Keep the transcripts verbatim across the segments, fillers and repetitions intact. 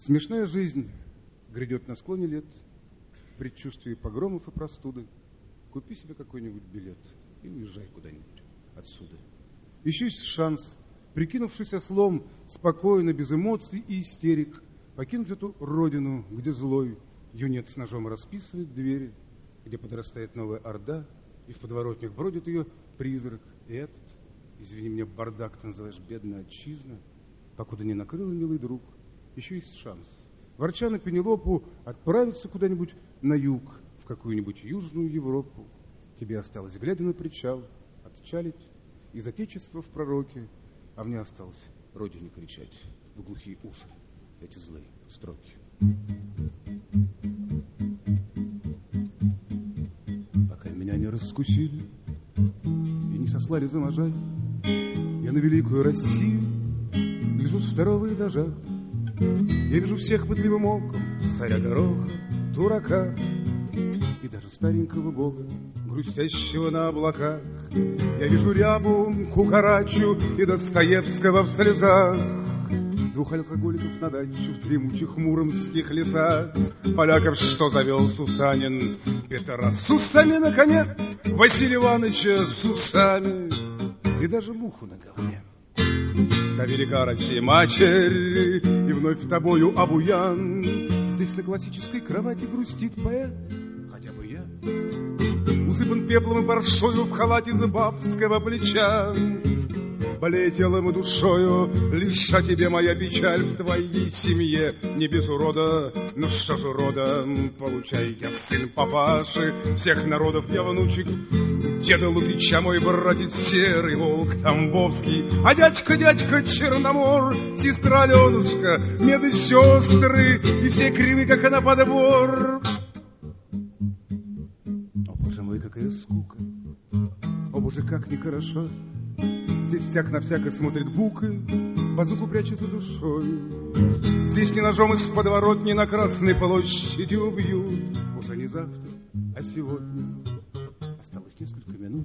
Смешная жизнь грядет на склоне лет, в предчувствии погромов и простуды. Купи себе какой-нибудь билет и уезжай куда-нибудь отсюда. Еще есть шанс, прикинувшись ослом, спокойно, без эмоций и истерик, покинуть эту родину, где злой юнец с ножом расписывает двери, где подрастает новая орда, и в подворотнях бродит ее призрак. И этот, извини меня, бардак ты называешь бедная отчизна, покуда не накрыл, милый друг, еще есть шанс, ворча на Пенелопу, отправиться куда-нибудь на юг, в какую-нибудь южную Европу. Тебе осталось, глядя на причал, отчалить из отечества в пророке, а мне осталось родине кричать в глухие уши эти злые строки. Пока меня не раскусили и не сослали за можа, я на великую Россию гляжу с второго этажа. Я вижу всех пытливым оком, царя Гороха, дурака и даже старенького бога, грустящего на облаках. Я вижу Рябу, Кукарачу и Достоевского в слезах, двух алкоголиков на даче в дремучих муромских лесах, поляков, что завел Сусанин, Петра с усами на коне, Василия Ивановича с усами и даже муху на говне. Да велика Россия, матерь, и вновь тобою обуян. Здесь на классической кровати грустит поэт, хотя бы я, усыпан пеплом и паршою в халате с бабского плеча. Болея телом и душою, лишь о тебе моя печаль, в твоей семье не без урода. Ну что же урода, получай, я сын папаши всех народов, я внучек деда Лукича, мой братец серый волк Тамбовский, а дядька, дядька Черномор, сестра Аленушка, меды сестры, и все кривы, как она подбор. О, боже мой, какая скука! О, боже, как нехорошо! Здесь всяк на всяко смотрит букой, базуку прячет за душой. Здесь не ножом из подворотни на Красной площади убьют. Уже не завтра, а сегодня. Осталось несколько минут.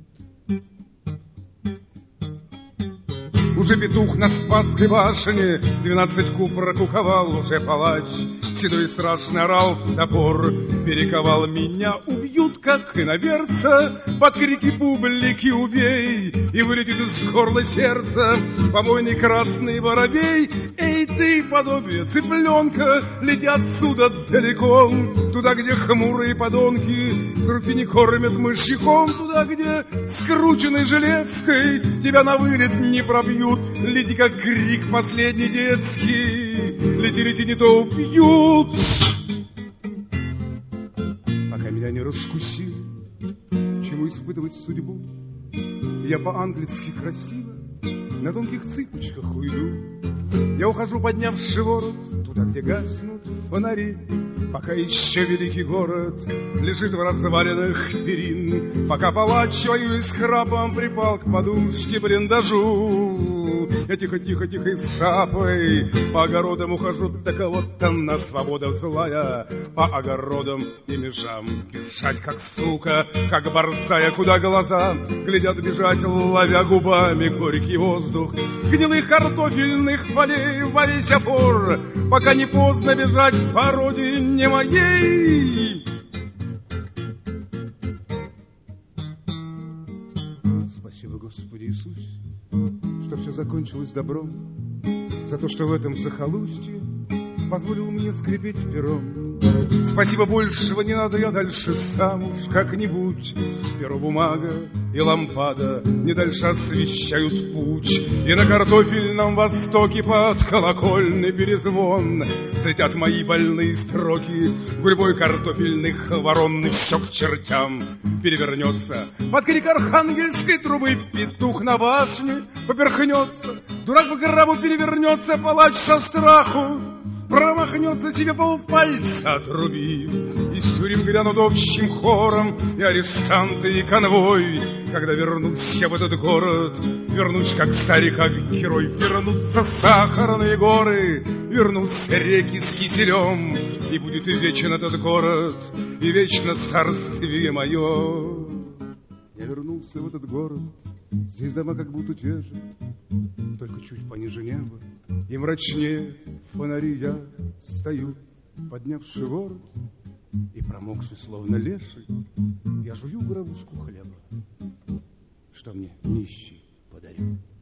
Уже петух на Спасской башне двенадцать куб прокуковал, уже палач седой и страшно орал в топор. Перековал меня, убьют, как иноверца, под крики публики убей, и вылетит из горла сердца помойный красный воробей. Эй ты, подобие цыпленка, лети отсюда далеко, туда, где хмурые подонки с руки не кормят мышьяком, туда, где скрученной железкой тебя на вылет не пробьют. Лети, как крик последний детский, лети, лети, не то убьют. Пока меня не раскусили, чему испытывать судьбу, я по-английски красиво на тонких цыпочках уйду. Я ухожу, поднявши ворот, туда, где гаснут фонари, пока еще великий город лежит в развалинах перин, пока палач, воюя с храпом, припал к подушке блиндажу. Я тихо-тихо-тихо и сапой по огородам ухожу, да кого-то на свобода злая, по огородам и межам бежать, как сука, как борзая, куда глаза глядят бежать, ловя губами горький воздух гнилых картофельных полей во весь опор, пока не поздно бежать по родине моей. Спасибо, Господи Иисусе, что все закончилось добром, за то, что в этом захолустье позволил мне скрипеть пером. Спасибо, большего не надо, я дальше сам уж как-нибудь. Перо, бумага и лампада не дальше освещают путь, и на картофельном востоке под колокольный перезвон взлетят мои больные строки гурьбой картофельных ворон, и все к чертям перевернется под крик архангельской трубы. Петух на башне поперхнется, дурак по гробу перевернется, палач со страху промахнется, себе полпальца отрубив. Из тюрем грянут общим хором и арестанты, и конвой. Когда вернусь я в этот город, вернусь как царь, как герой. Вернутся сахарные горы, вернутся реки с киселем, и будет вечен этот город, и вечно царствие мое. Я вернулся в этот город, Здесь дома как будто те же, только чуть пониже неба. И мрачнее фонари. Я стою, поднявший ворот, и промокший, словно леший, я жую горобушку хлеба, что мне нищий подарил.